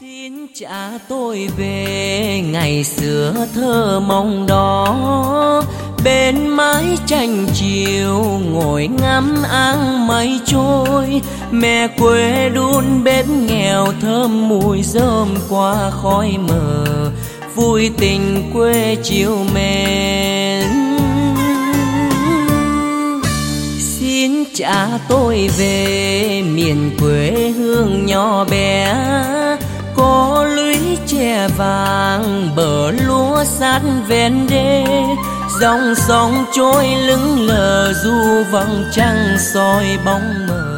Xin trả tôi về ngày xưa thơ mộng đó, bên mái tranh chiều ngồi ngắm áng mây trôi. Mẹ quê đun bếp nghèo thơm mùi rơm qua khói mờ, vui tình quê chiều mến. Xin trả tôi về miền quê hương nhỏ bé, có lũy tre vàng bờ lúa sát ven đê. Dòng sông trôi lững lờ du vầng trăng soi bóng mờ.